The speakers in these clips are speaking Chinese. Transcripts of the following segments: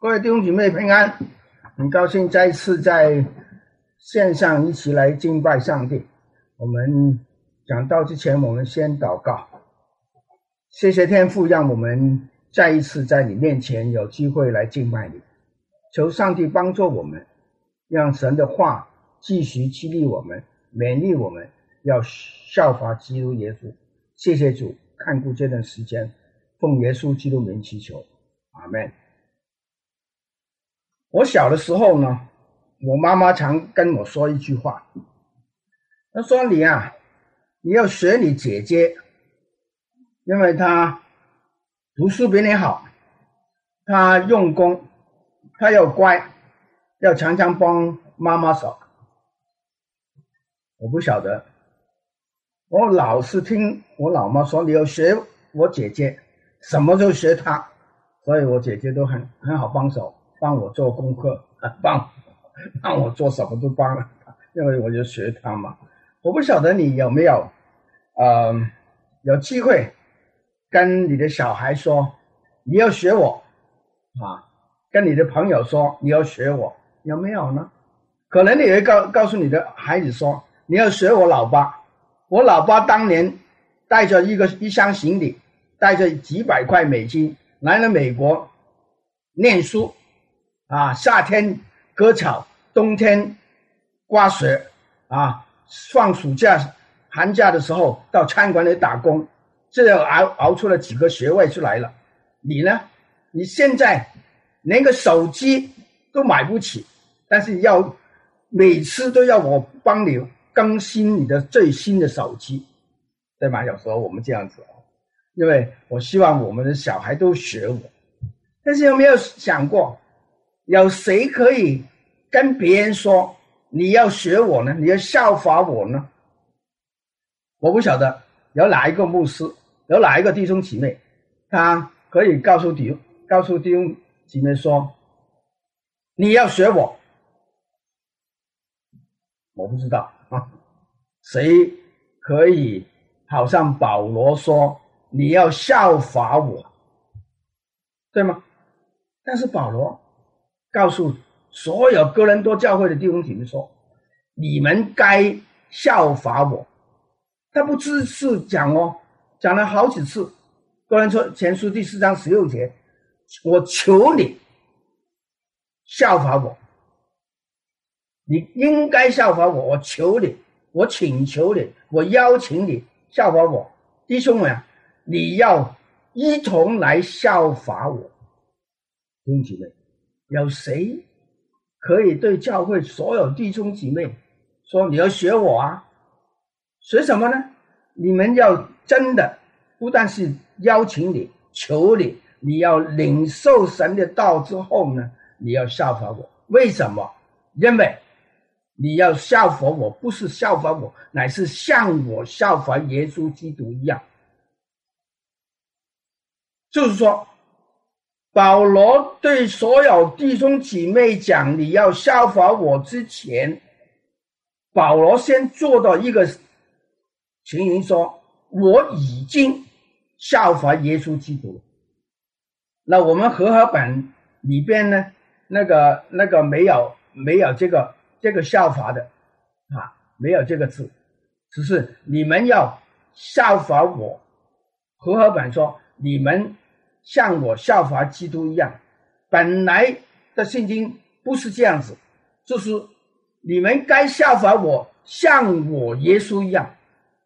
各位弟兄姐妹平安，很高兴再一次在线上一起来敬拜上帝。我们讲道之前，我们先祷告。谢谢天父，让我们再一次在你面前有机会来敬拜你。求上帝帮助我们，让神的话继续激励我们，勉励我们要效法基督耶稣。谢谢主，看顾这段时间，奉耶稣基督名祈求，阿们。我小的时候呢，我妈妈常跟我说一句话，她说你要学你姐姐，因为她读书比你好，她用功，她要乖，要常常帮妈妈手。我不晓得，我老是听我老妈说你要学我姐姐，什么就学她，所以我姐姐都很好帮手，帮我做功课，帮我做什么都帮了，因为我就学她嘛。我不晓得你有没有有机会跟你的小孩说你要学我跟你的朋友说你要学我，有没有呢？可能你会告诉你的孩子说你要学我老爸，我老爸当年带着一箱行李，带着几百块美金来了美国念书夏天割草，冬天刮雪放暑假寒假的时候到餐馆里打工，这样熬出了几个学位出来了。你呢？你现在连个手机都买不起，但是每次都要我帮你更新你的最新的手机，对吗？有时候我们这样子因为我希望我们的小孩都学我。但是有没有想过，有谁可以跟别人说你要学我呢？你要效法我呢？我不晓得有哪一个牧师，有哪一个弟兄姊妹，他可以告诉弟兄姊妹说你要学我。我不知道谁可以好像保罗说你要效法我，对吗？但是保罗告诉所有哥林多教会的弟兄姊妹说你们该效法我。他不只是讲讲了好几次。哥林多前书第4章16节，我求你效法我，你应该效法我，我求你，我请求你，我邀请你效法我。弟兄们你要一同来效法我。弟兄姊妹，有谁可以对教会所有弟兄姊妹说你要学我学什么呢？你们要真的不但是邀请你，求你，你要领受神的道之后呢，你要效法我。为什么？因为你要效法我，不是效法我，乃是像我效法耶稣基督一样。就是说保罗对所有弟兄姊妹讲你要效法我之前，保罗先做到一个情形，说我已经效法耶稣基督。那我们和合本里边呢，那个没有这个效法的没有这个字，只是你们要效法我。和合本说你们像我效法基督一样。本来的圣经不是这样子，就是你们该效法我，像我耶稣一样。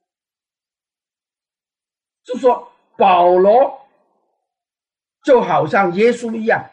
就是说保罗就好像耶稣一样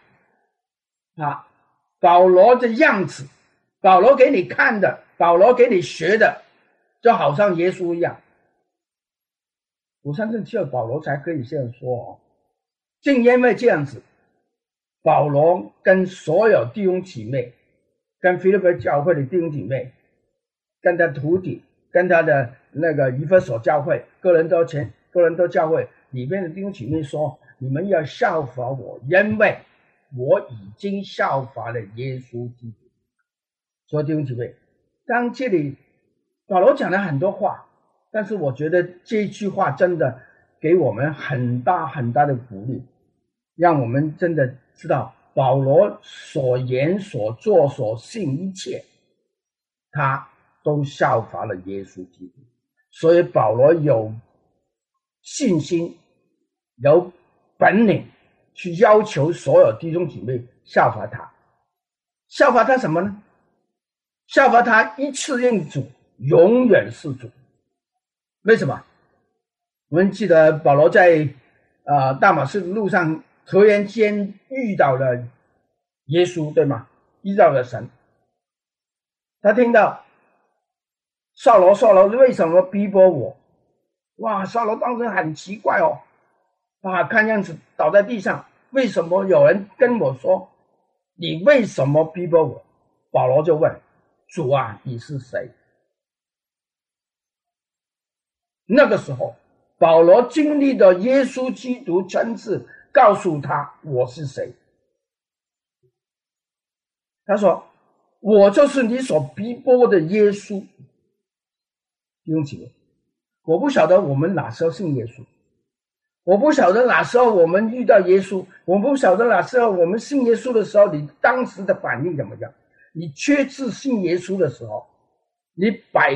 保罗的样子，保罗给你看的，保罗给你学的，就好像耶稣一样。我相信只有保罗才可以这样说正因为这样子，保罗跟所有弟兄姊妹，跟腓立比教会的弟兄姊妹，跟他徒弟，跟他的那个以弗所教会，哥林多教会里面的弟兄姊妹说，你们要效法我，因为我已经效法了耶稣基督。所以弟兄姊妹，当这里保罗讲了很多话，但是我觉得这句话真的给我们很大很大的鼓励，让我们真的知道保罗所言所做所信一切，他都效法了耶稣基督，所以保罗有信心有本领去要求所有弟兄姐妹效法他。效法他什么呢？效法他一次认主，永远是主。为什么？我们记得保罗在大马士路上突然间遇到了耶稣，对吗？遇到了神。他听到扫罗，扫罗为什么逼迫我？哇，扫罗当时很奇怪哦，看样子倒在地上。为什么有人跟我说你为什么逼迫我？保罗就问主啊，你是谁？那个时候保罗经历了耶稣基督亲自告诉他我是谁。他说我就是你所逼迫的耶稣。弟兄姐妹，我不晓得我们哪时候信耶稣，我不晓得哪时候我们遇到耶稣，我不晓得哪时候我们信耶稣的时候你当时的反应怎么样。你确志信耶稣的时候，你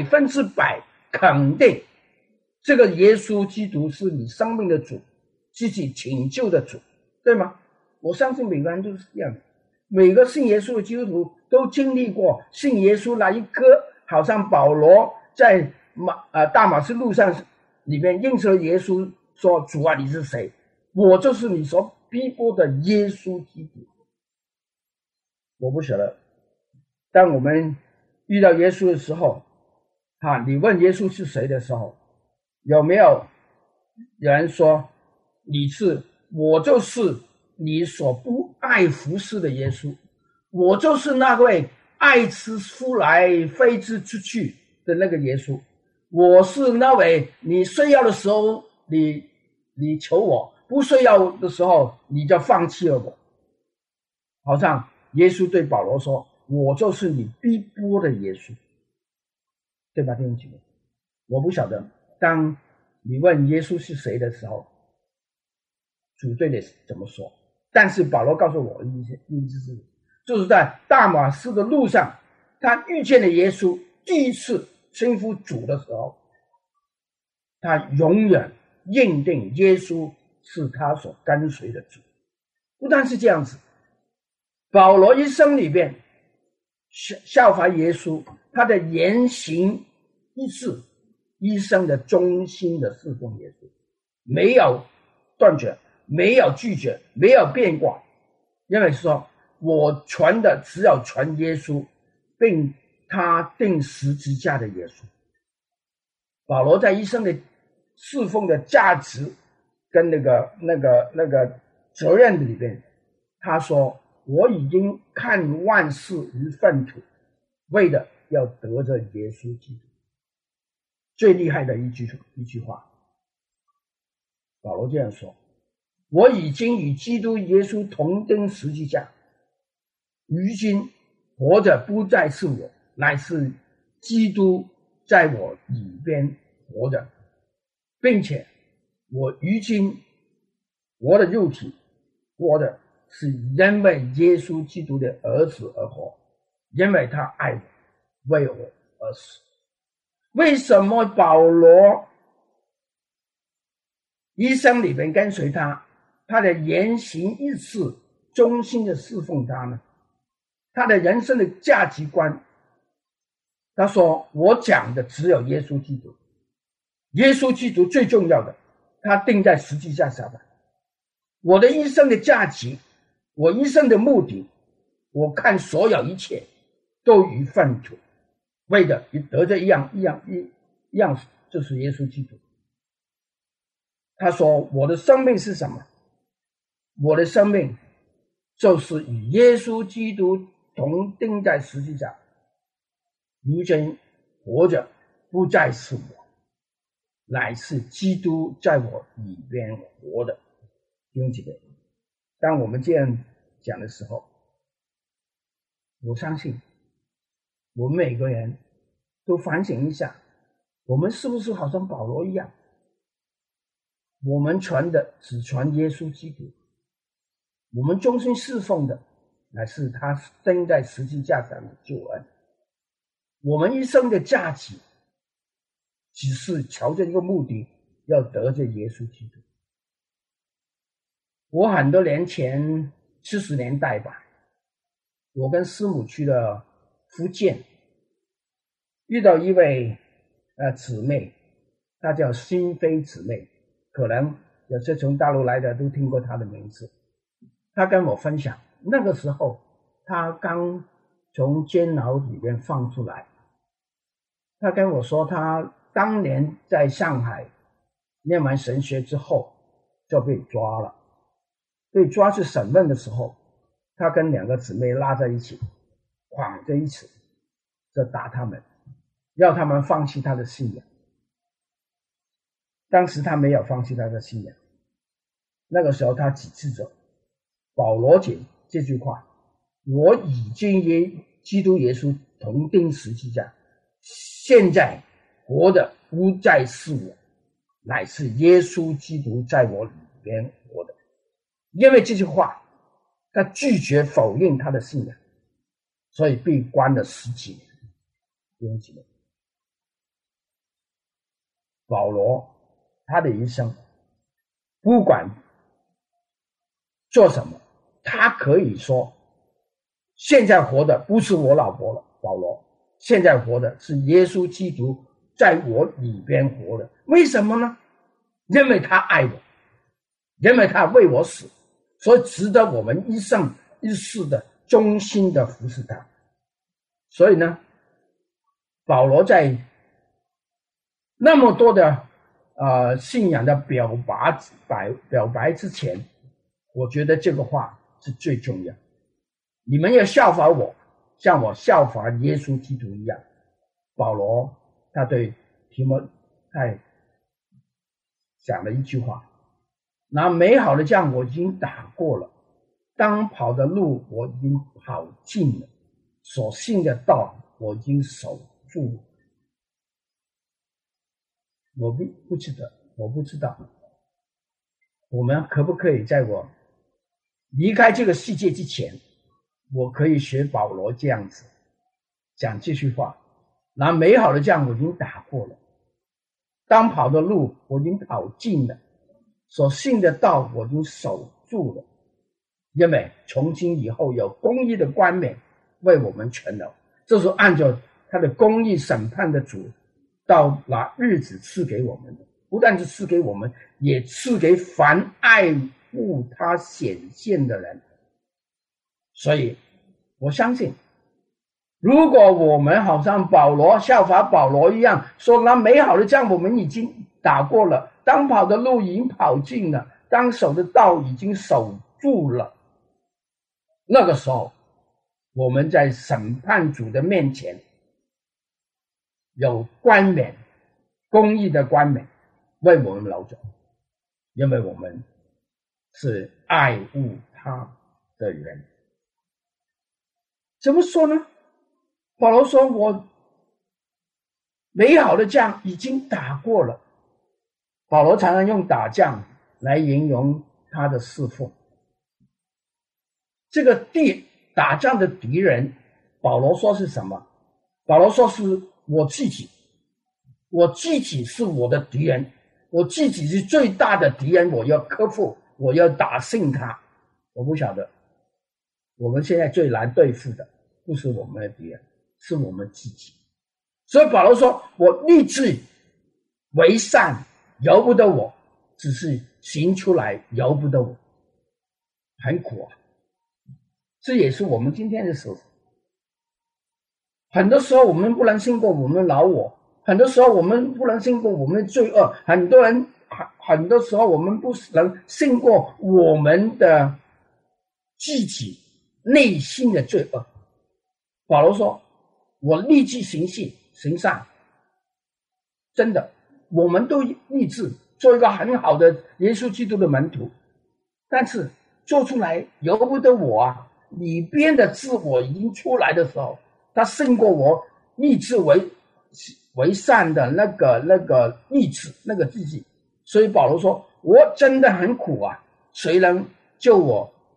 100%肯定这个耶稣基督是你生命的主，自己拯救的主，对吗？我相信每个人都是这样的，每个信耶稣的基督徒都经历过信耶稣那一刻，好像保罗在大马士路上里面认识了耶稣，说主啊，你是谁？我就是你所逼迫的耶稣基督。我不晓得当我们遇到耶稣的时候你问耶稣是谁的时候，有没有人说我就是你所不爱服侍的耶稣，我就是那位爱之夫来非之出去的那个耶稣，我是那位你需要的时候你求我，不需要的时候你就放弃了我。好像耶稣对保罗说我就是你逼迫的耶稣，对吧弟兄姐妹？我不晓得当你问耶稣是谁的时候主对你怎么说，但是保罗告诉我的意思是，就是在大马士的路上他遇见了耶稣，第一次称呼主的时候，他永远认定耶稣是他所跟随的主。不但是这样子，保罗一生里边效法耶稣，他的言行一致，一生的忠心的侍奉耶稣，没有断绝，没有拒绝，没有变卦。因为说我传的只有传耶稣，并他钉十字架的耶稣。保罗在一生的侍奉的价值跟那个责任里面，他说我已经看万事如粪土，为的要得着耶稣基督。最厉害的一句话，保罗这样说，我已经与基督耶稣同钉十字架，如今活着不再是我，乃是基督在我里边活着，并且我如今我的肉体活的是因为耶稣基督的儿子而活，因为他爱我，为我而死。为什么保罗一生里面跟随他，他的言行一致，忠心的侍奉他呢？他的人生的价值观，他说我讲的只有耶稣基督，耶稣基督最重要的，他钉在十字架上的。我的一生的价值，我一生的目的，我看所有一切都于粪土，为的得这一样，就是耶稣基督。他说我的生命是什么？我的生命就是与耶稣基督同钉在十字架，如今活着不再是我，乃是基督在我里边活的。弟兄姐妹，当我们这样讲的时候，我相信我们每个人都反省一下，我们是不是好像保罗一样，我们传的只传耶稣基督，我们忠心侍奉的乃是他钉在十字架上的救恩。我们一生的价值只是朝着一个目的，要得着耶稣基督。我很多年前70年代吧，我跟师母去了福建，遇到一位姊妹，她叫新飞姊妹，可能有些从大陆来的都听过她的名字。她跟我分享，那个时候她刚从监牢里面放出来，她跟我说，她当年在上海念完神学之后就被抓了，被抓去审问的时候，她跟2个姊妹拉在一起，绑在一起，就打他们，要他们放弃他的信仰。当时他没有放弃他的信仰，那个时候他只记着保罗讲这句话，我已经与基督耶稣同钉十字架，现在活的不再是我，乃是耶稣基督在我里边活的。因为这句话，他拒绝否认他的信仰，所以被关了10几年。弟兄姊妹，保罗他的一生不管做什么，他可以说现在活的不是我老婆了，保罗现在活的是耶稣基督在我里边活的。为什么呢？因为他爱我，因为他为我死，所以值得我们一生一世的忠心的服侍他。所以呢，保罗在那么多的信仰的表白之前，我觉得这个话是最重要。你们要效法我，像我效法耶稣基督一样。保罗他对提摩太讲了一句话，那美好的仗我已经打过了，当跑的路我已经跑尽了，所信的道我已经守住了。我不知道我们可不可以在我离开这个世界之前，我可以学保罗这样子讲这句话，那美好的仗我已经打过了，当跑的路我已经跑尽了，所信的道我已经守住了。因为从今以后有公义的冠冕为我们存留，这是按照他的公义审判的主到那日子赐给我们的，不但是赐给我们，也赐给凡爱慕他显现的人。所以我相信，如果我们好像保罗效法保罗一样，说那美好的仗我们已经打过了，当跑的路已经跑尽了，当守的道已经守住了，那个时候我们在审判主的面前有冠冕，公义的冠冕为我们留着，因为我们是爱慕他的人。怎么说呢？保罗说我美好的仗已经打过了。保罗常常用打仗来形容他的侍奉。这个打仗的敌人，保罗说是什么？保罗说是我自己，我自己是我的敌人，我自己是最大的敌人，我要克服，我要打胜他。我不晓得，我们现在最难对付的不是我们的敌人，是我们自己。所以保罗说我立志为善，由不得我，只是行出来由不得我，很苦啊。这也是我们今天的事。很多时候我们不能胜过我们的老我，很多时候我们不能胜过我们的罪恶，很多时候我们不能胜过我们的自己内心的罪恶。保罗说我立志行善，真的我们都立志做一个很好的耶稣基督的门徒，但是做出来由不得我啊，里边的自我已经出来的时候，他胜过我立志为善的那个意志，那个自己。所以保罗说我真的很苦啊，谁能救我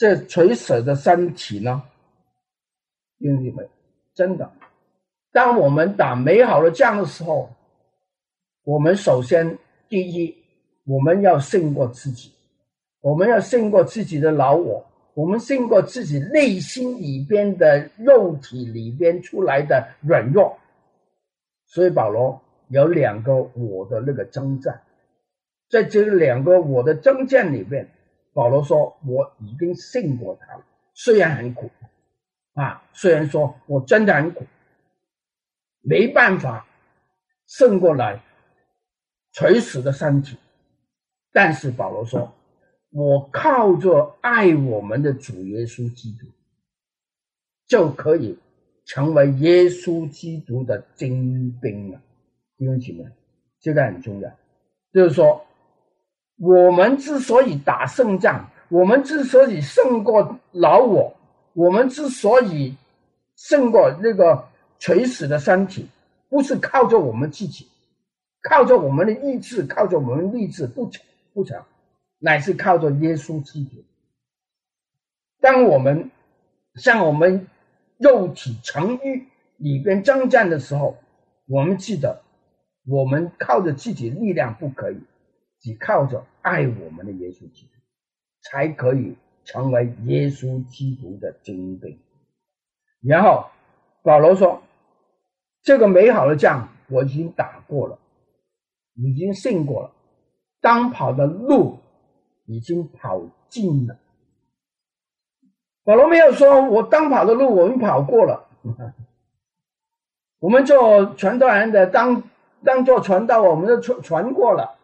这垂死的身体呢？弟兄姐妹，真的，当我们打美好的仗的时候，我们首先第一，我们要胜过自己，我们要胜过自己的老我，我们胜过自己内心里边的肉体里边出来的软弱。所以保罗有两个我的那个征战，在这两个我的征战里边，保罗说我已经胜过他了，虽然很苦虽然说我真的很苦，没办法胜过来垂死的身体，但是保罗说我靠着爱我们的主耶稣基督，就可以成为耶稣基督的精兵了。弟兄姐妹，这个很重要，就是说我们之所以打胜仗，我们之所以胜过老我，我们之所以胜过那个垂死的身体，不是靠着我们自己，靠着我们的意志，靠着我们的意志，不成，乃是靠着耶稣基督。当我们向我们肉体成欲里边征战的时候，我们记得我们靠着自己的力量不可以，只靠着爱我们的耶稣基督，才可以成为耶稣基督的精兵。然后保罗说，这个美好的仗我已经打过了，已经胜过了，当跑的路已经跑尽了。保罗没有说我当跑的路我们跑过了，我们做传道人的当做传道，我们都传过了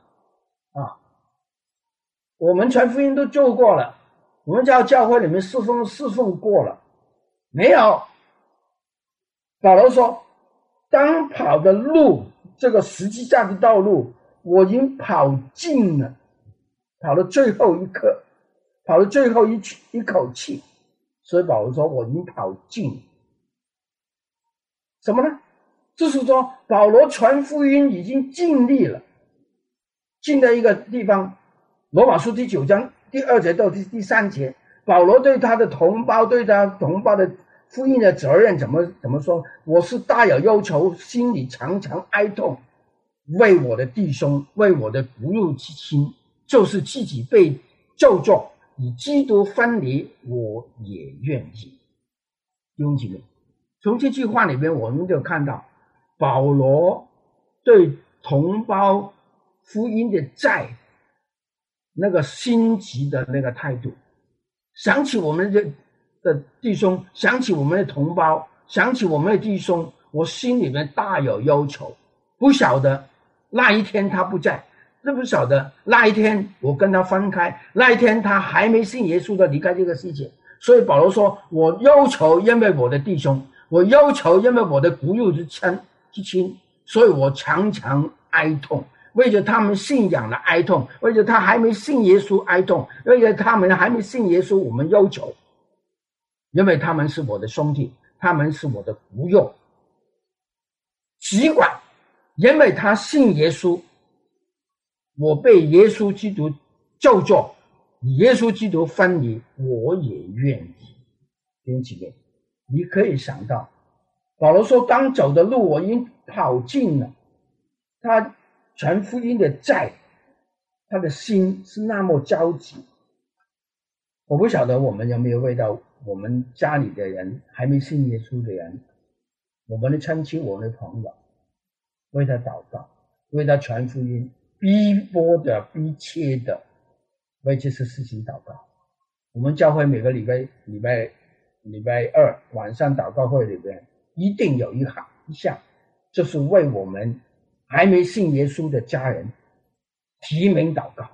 我们传福音都做过了，我们在教会里面侍奉过了，没有。保罗说当跑的路，这个实际上的道路我已经跑尽了，跑到最后一刻，跑到最后一口气。所以保罗说我已经跑尽了什么呢？就是说保罗传福音已经尽力了，尽的一个地方，罗马书第9章第2节到第3节，保罗对他的同胞的福音的责任怎么说？我是大有忧愁，心里常常哀痛，为我的弟兄，为我的不义之亲，就是自己被咒诅，与基督分离，我也愿意。弟兄姐妹，从这句话里面我们就看到保罗对同胞福音的债那个心急的那个态度。想起我们的弟兄，想起我们的同胞，想起我们的弟兄，我心里面大有忧愁，不晓得那一天他不在，不晓得那一天我跟他分开，那一天他还没信耶稣的离开这个世界。所以保罗说我忧愁因为我的弟兄，我忧愁因为我的不义之亲，所以我常常哀痛，为着他们信仰的哀痛，为着他还没信耶稣哀痛，为着他们还没信耶稣我们忧愁，因为他们是我的兄弟，他们是我的不义，只管因为他信耶稣，我被耶稣基督咒詛，与耶稣基督分离，我也愿意。弟兄姐妹，你可以想到保罗说当走的路我已经跑尽了，他传福音的债，他的心是那么着急。我不晓得我们有没有为到我们家里的人，还没信耶稣的人，我们的亲戚，我们的朋友，为他祷告，为他传福音，逼迫的逼切的为这些事情祷告。我们教会每个礼拜二晚上祷告会里边一定有一项，就是为我们还没信耶稣的家人提名祷告。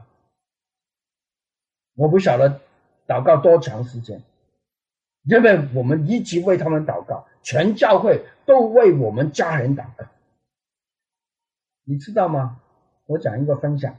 我不晓得祷告多长时间，因为我们一直为他们祷告，全教会都为我们家人祷告。你知道吗？我讲一个分享，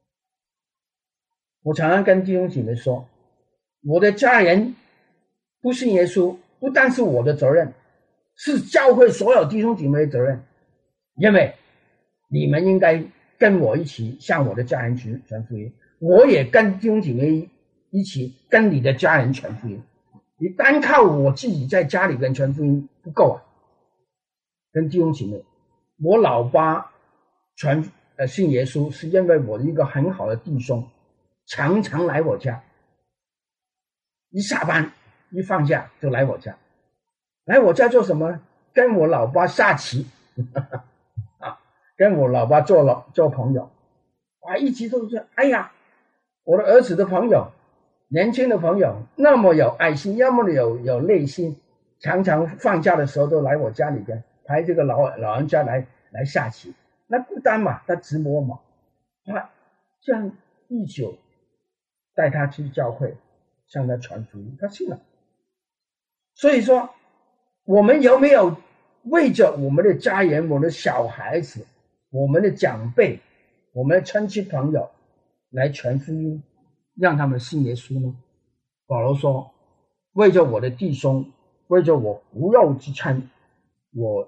我常常跟弟兄姐妹说，我的家人不信耶稣，不但是我的责任，是教会所有弟兄姐妹的责任，因为你们应该跟我一起向我的家人传福音，我也跟弟兄姐妹一起跟你的家人传福音。你单靠我自己在家里跟传福音不够啊。跟弟兄姐妹，我老爸信耶稣是因为我一个很好的弟兄常常来我家，一下班一放假就来我家。来我家做什么？跟我老爸下棋啊，跟我老爸做朋友。一直都是哎呀，我的儿子的朋友，年轻的朋友，那么有爱心，那么有内心，常常放假的时候都来我家里边陪这个老人家来下棋。那孤单嘛，他直播嘛，这样一久带他去教会，向他传福音，他信了。所以说，我们有没有为着我们的家人、我们的小孩子、我们的长辈、我们的亲戚朋友来传福音，让他们信耶稣呢？保罗说，为着我的弟兄，为着我无肉之亲，我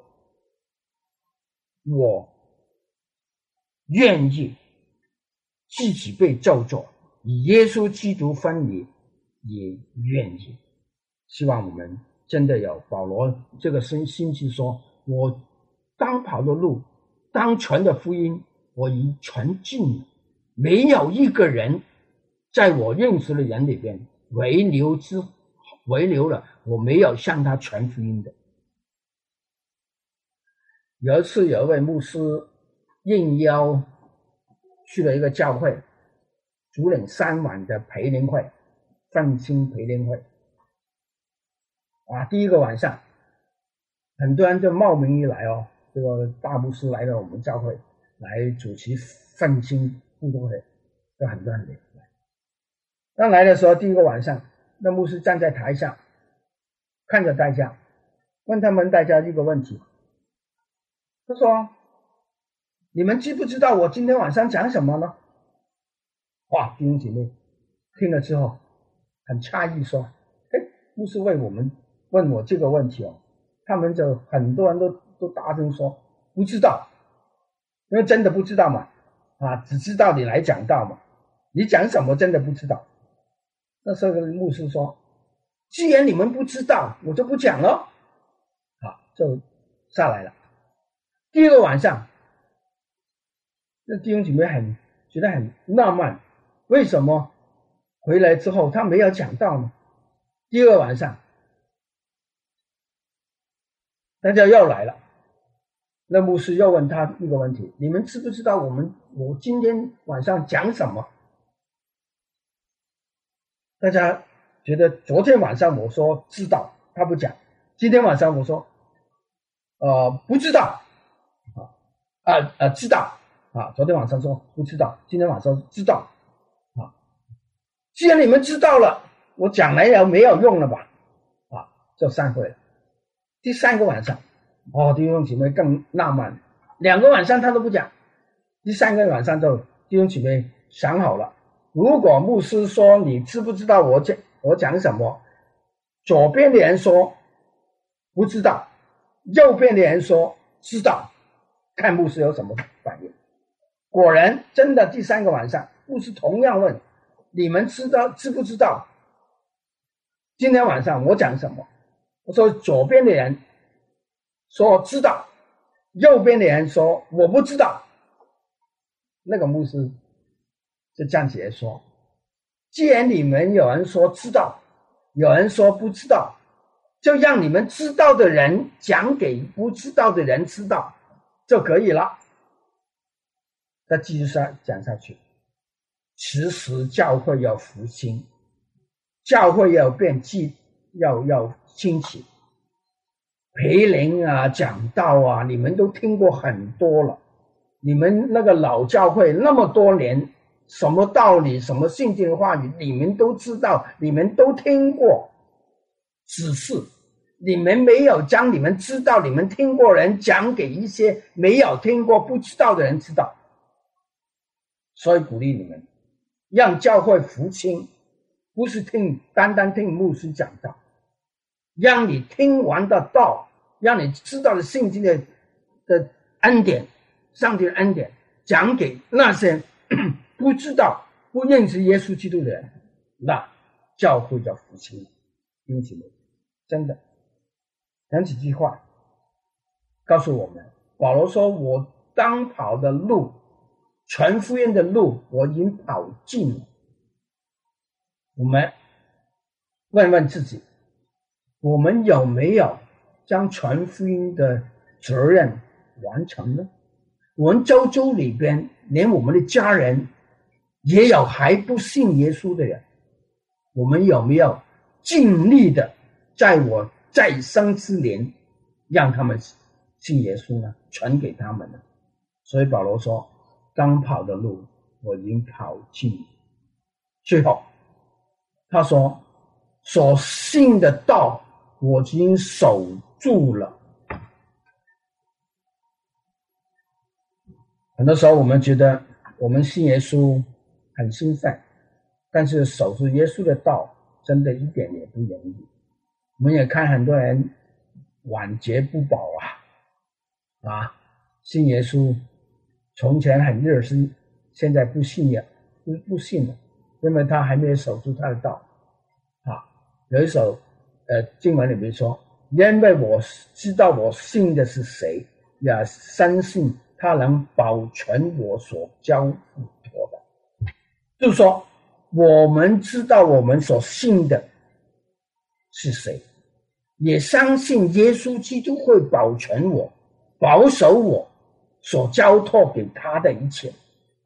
愿意自己被咒詛，与耶稣基督分离，也愿意。希望我们真的有保罗这个心志说，我当跑的路，当传的福音，我已传尽了，没有一个人在我认识的人里边遗留了我没有向他传福音的。有一次有一位牧师应邀去了一个教会，主领3晚的培灵会，奋兴培灵会。第一个晚上很多人就冒名而来这个大牧师来了我们教会来主持奋兴互动会，有很多人来。刚来的时候，第一个晚上，那牧师站在台上看着大家，问大家一个问题，他说，你们知不知道我今天晚上讲什么呢？弟兄姐妹听了之后很诧异，说牧师问我这个问题他们就很多人都大声说不知道，因为真的不知道嘛，只知道你来讲道嘛，你讲什么真的不知道。那时候牧师说，既然你们不知道，我就不讲了，就下来了。第二个晚上，那弟兄姐妹觉得很纳闷，为什么回来之后他没有讲道呢？第二个晚上大家又来了，那牧师又问他一个问题，你们知不知道我今天晚上讲什么？大家觉得昨天晚上我说知道，他不讲，今天晚上我说不知道知道昨天晚上说不知道，今天晚上知道既然你们知道了，我讲来了没有用了吧就散会了。第3个晚上弟兄姐妹更纳闷，2个晚上他都不讲，第3个晚上就弟兄姐妹想好了，如果牧师说你知不知道我讲什么，左边的人说不知道，右边的人说知道，看牧师有什么反应。果然真的第3个晚上，牧师同样问，你们知不知道今天晚上我讲什么？我说左边的人说知道，右边的人说我不知道。那个牧师就站起来说，既然你们有人说知道，有人说不知道，就让你们知道的人讲给不知道的人知道就可以了。再继续讲下去，其实教会要复兴，教会要要兴起，培灵讲道你们都听过很多了，你们那个老教会那么多年，什么道理什么圣经的话语你们都知道，你们都听过，只是你们没有将你们知道你们听过人讲给一些没有听过不知道的人知道。所以鼓励你们，让教会复兴，不是单单听牧师讲道，让你听完的道，让你知道的圣经的恩典，上帝的恩典，讲给那些不知道不认识耶稣基督的人，那教会的复兴。因此真的讲几句话告诉我们，保罗说，我当跑的路，传福音的路，我已经跑尽了。我们问问自己，我们有没有将传福音的责任完成呢？我们周遭里边连我们的家人也有还不信耶稣的人，我们有没有尽力的在我在生之年让他们信耶稣呢？传给他们呢？所以保罗说，刚跑的路我已经跑尽了。最后他说，所信的道我已经守住了。很多时候我们觉得我们信耶稣很兴奋，但是守住耶稣的道真的一点也不容易。我们也看很多人晚节不保信耶稣从前很热心，现在不信了，因为他还没有守住他的道有一首经文里面说，因为我知道我信的是谁，也相信他能保全我所交付托的。就是说，我们知道我们所信的是谁，也相信耶稣基督会保全我，保守我所交托给他的一切。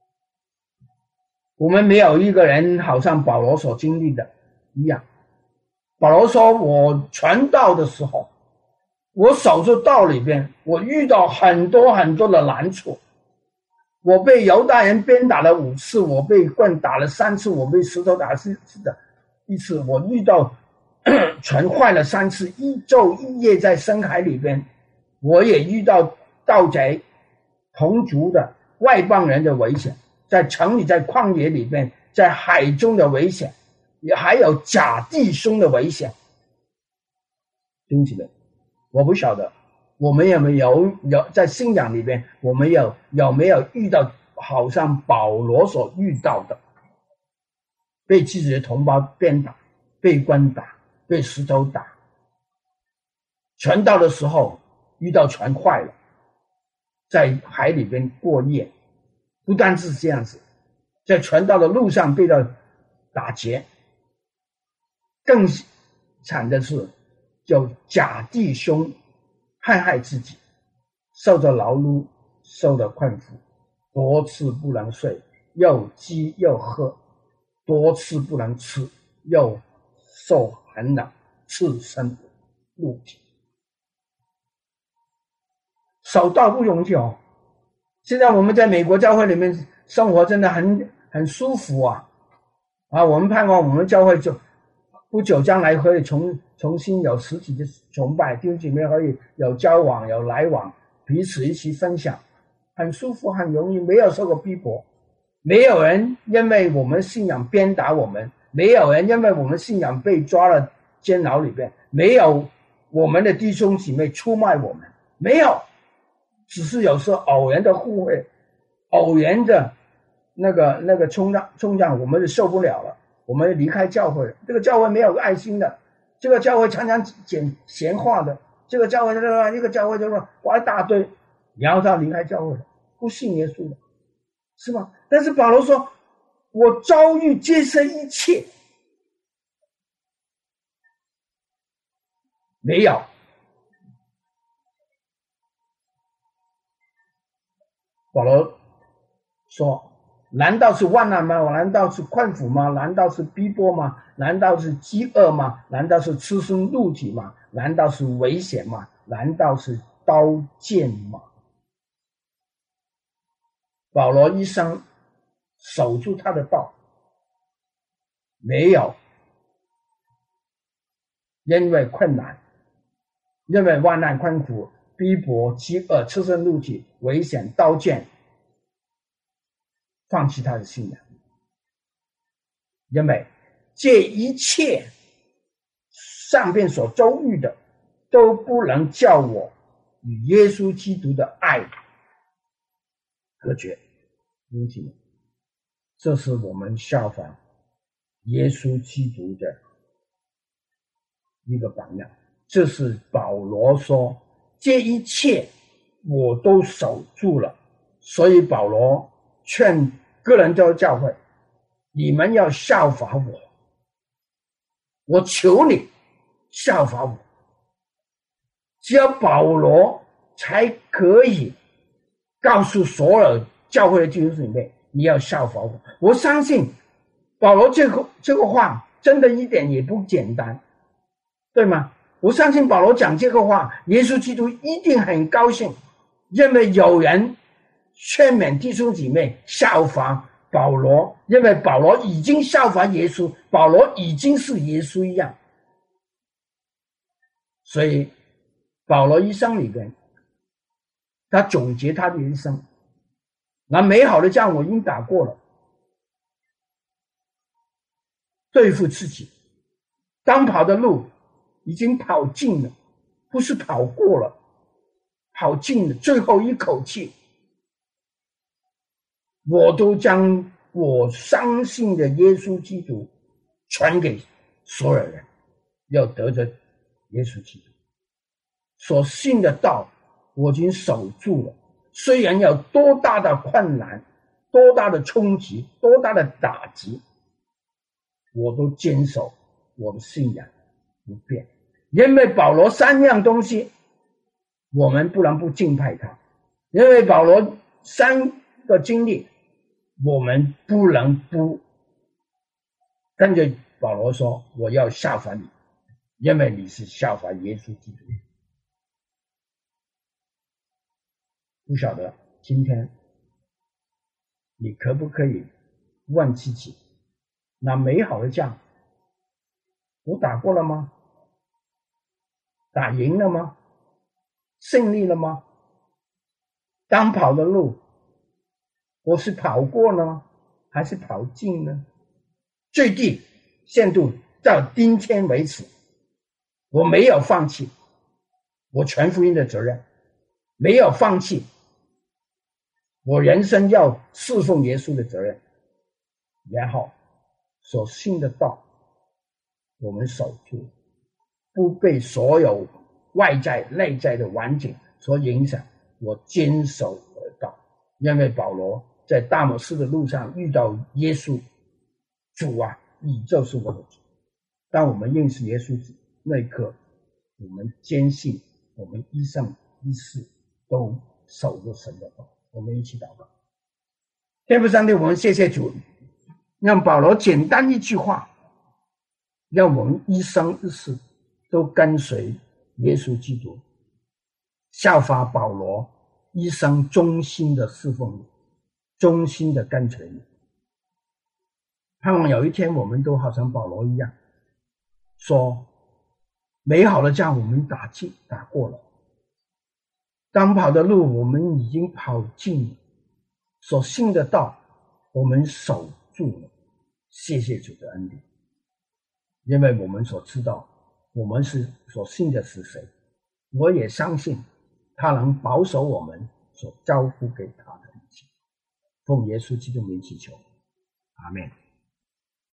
我们没有一个人好像保罗所经历的一样。保罗说，我传道的时候，我守住道里边，我遇到很多很多的难处。我被犹大人鞭打了5次，我被棍打了3次，我被石头打了4次的一次，我遇到船坏了3次，一昼一夜在深海里边。我也遇到盗贼、同族的外邦人的危险，在城里，在旷野里边，在海中的危险，也还有假弟兄的危险。弟兄姊妹，我不晓得我们有没有在信仰里边，我们有没有遇到好像保罗所遇到的，被自己的同胞鞭打，被棍打，被石头打，传道的时候遇到船坏了，在海里边过夜。不单是这样子，在传道的路上被到打劫，更惨的是有假弟兄害自己，受着劳碌，受了困苦，多次不能睡，又饥又渴，多次不能吃，又受寒冷，赤身露体。守道不容易哦。现在我们在美国教会里面生活真的很舒服我们盼望我们教会就不久将来可以重新有实体的崇拜，弟兄姐妹可以有交往，有来往，彼此一起分享，很舒服，很容易，没有受过逼迫，没有人因为我们信仰鞭打我们，没有人因为我们信仰被抓了监牢里边，没有我们的弟兄姐妹出卖我们，没有，只是有时候偶然的互惠，偶然的那个冲撞，我们就受不了了，我们离开教会了。这个教会没有爱心的，这个教会常常讲闲话的，这个教会就说话一大堆，然后他离开教会了，不信耶稣了，是吗？但是保罗说，我遭遇这些一切，没有。保罗说，难道是患难吗？难道是困苦吗？难道是逼迫吗？难道是饥饿吗？难道是赤身露体吗？难道是危险吗？难道是刀剑吗？保罗一生守住他的道，没有因为困难，因为患难困苦、逼迫、饥饿、赤身露体、危险、刀剑放弃他的信仰。因为这一切上面所遭遇的都不能叫我与耶稣基督的爱隔绝。这是我们效法耶稣基督的一个榜样。这是保罗说，这一切我都守住了。所以保罗劝哥林多教会，你们要效法我，我求你效法我。只有保罗才可以告诉所有教会的弟兄姊妹，你要效法我。我相信保罗这个话真的一点也不简单，对吗？我相信保罗讲这个话，耶稣基督一定很高兴，因为有人劝勉弟兄姊妹效法保罗，因为保罗已经效法耶稣，保罗已经是耶稣一样。所以保罗一生里边，他总结他的人生，那美好的仗我已经打过了，对付自己，当跑的路已经跑尽了，不是跑过了，跑尽了，最后一口气，我都将我相信的耶稣基督传给所有人，要得着耶稣基督所信的道，我已经守住了。虽然有多大的困难，多大的冲击，多大的打击，我都坚守我的信仰不变。因为保罗三样东西，我们不能不敬佩他。因为保罗三个经历，我们不能不跟着保罗说，我要效法你，因为你是效法耶稣基督。不晓得今天你可不可以问自己，那美好的仗我打过了吗？打赢了吗？胜利了吗？当跑的路我是跑过呢，还是跑尽呢？最低限度到今天为止，我没有放弃我传福音的责任，没有放弃我人生要侍奉耶稣的责任，然后所信的道我们守住，不被所有外在内在的环境所影响，我坚守而道。因为保罗在大马士的路上遇到耶稣，主啊，你就是我的主。当我们认识耶稣那一刻，我们坚信我们一生一世都守着神的道。我们一起祷告。天父上帝，我们谢谢主，让保罗简单一句话，让我们一生一世都跟随耶稣基督，效法保罗一生忠心的侍奉你，忠心的跟随你。盼望有一天我们都好像保罗一样，说美好的仗我们打过了，当跑的路我们已经跑尽了，所信的道我们守住了。谢谢主的恩典，因为我们所知道我们所信的是谁，我也相信他能保守我们所交付给他的一切。奉耶稣基督名祈求，阿们。